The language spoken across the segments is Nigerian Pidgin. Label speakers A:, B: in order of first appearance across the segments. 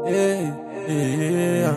A: Yeah, yeah.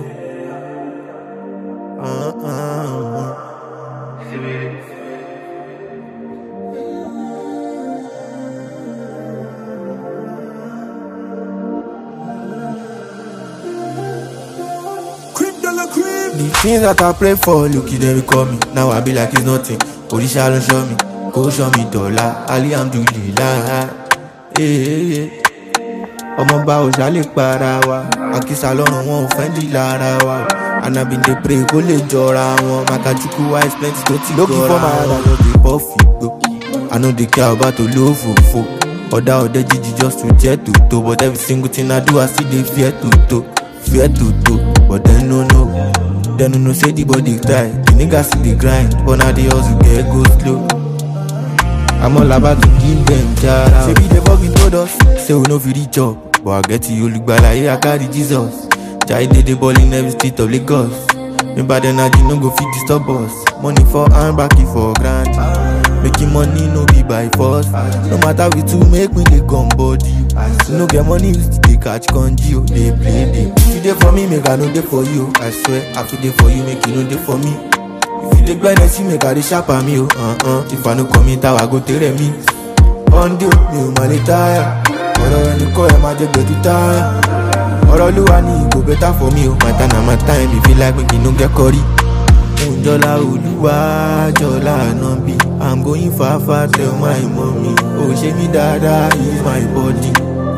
A: The things that I pray for, look, they will call me. Now I be like it's nothing. Orisha don't show me. Go show me dollar. Alhamdulillah. Yeah. Ọmọ bá ò ṣá lè para wa. Àkísà lọ́rùn wọn ò fẹ́ di lára wa. And I been dey pray kó lè jọra wọn. Makachukwu wise plenty tó ti gọra wọn. Looking for my head, I just dey puff igbo. I no dey care about olófòfò. Ọ̀dà jíjí just to jẹ́ tòótọ́. But every single thing I do, I still dey fear tòótọ́. Fear tòótọ́. But then no. Then no say the body cry. The niggas see the grind. But now they also get go slow. I'm all about to give them jara. Say be the fucking told us. Say we no fit reach up. But I get to you look bad like I carry Jesus. Jai dey the ball in every street of Lagos. Remember then I no go fit disturb us. Money for hand, back it for grand. Making money no be by force. No matter we two make me dey gun body. No get money we still dey catch conji. They play them. If you dey for me, make I no dey for you. I swear, I feel dey for you, make you no dey for me. If you dey grind and see me, carry sharp at me. If I no come in, I go tell me. On the mi ò mà lè tire. Ọ̀rọ̀ ẹni kọ́ ẹ máa jẹ́ gbẹ̀dú tire. Ọ̀rọ̀ Olúwa ni go better for me. My time na my time, if you like make you no get curry. Jọlá Olúwa, jọlá Ànábì. I'm going far, tell my mommy. Oh, ṣe mi dáadáa, is my body.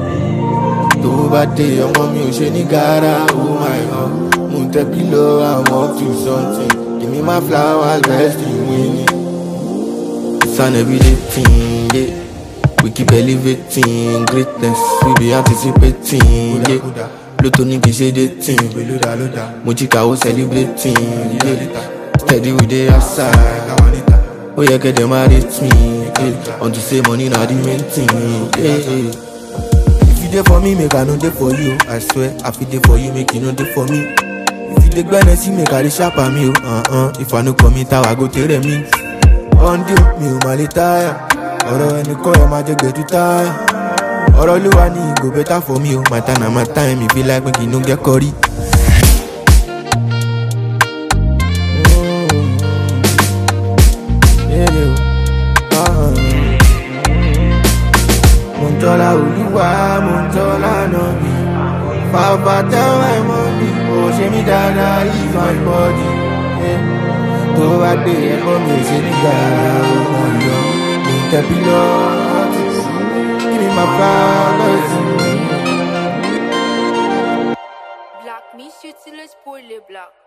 A: Tó bá dé ọmọ mi ò ṣe ní gara, oh my God. Mo ń tẹ́ pillow, I'm up to something. Give me my flowers, best in winning. It's an everyday thing, yeah. We keep elevating greatness, we be anticipating, yeah. Lotto ni kìí ṣe dating, Mojika ó celebrating, yeah. Steady with the outside, ó yẹ kẹ́dẹ̀ máa rate me, yeah. Unto say money na the main thing, yeah. If you dey for me, make I no dey for you. I swear, I feel dey for you, make you no dey for me. If you dey grind and see me, carry sharp at me, If I no commit, I go tell them me. On the mi ò mà lè tire. Ọ̀rọ̀ ẹni kọ́ ẹ máa jẹ́ gbẹ̀dú tire. Ọ̀rọ̀ Olúwa ni go better for me, My time na my time, if you like make you no get curry. Mo ń jọlá Olúwa, mo ń jọlá Ànábì. Bàbá tell my mommy, ó ṣe mí dáadáa, is my body. Tó bá dé ẹ̀kọ́ mi ò ṣe ní gàrà, ọmọ ìyọ́. Mo ń tẹ́ pillow. Give me my flowers.
B: Black, me utilise pour les blacks.